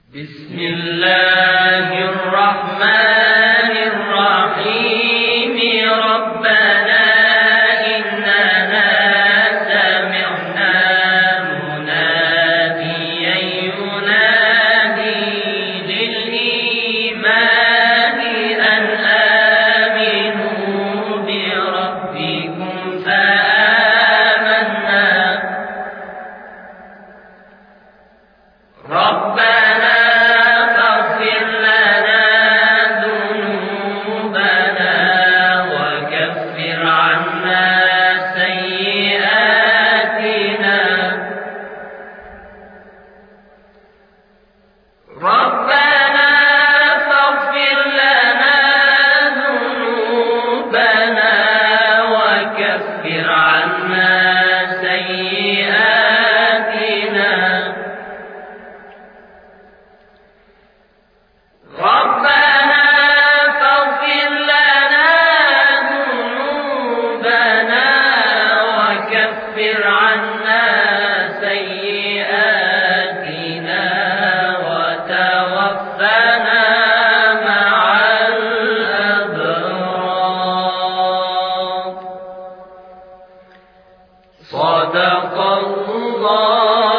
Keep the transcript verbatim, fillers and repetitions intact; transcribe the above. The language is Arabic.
بسم الله الرحمن الرحيم ربنا إننا سمعنا مناديا ينادي للإيمان أن آمنوا بربكم فآمنا ربنا فاغفر لنا ذنوبنا وكفر عنا سيئاتنا ربنا فاغفر لنا ذنوبنا وكفر عنا سيئاتنا ربنا فاغفر لنا ذنوبنا وكفر عنا سيئاتنا وتوفنا مع الأبرار. صدق الله.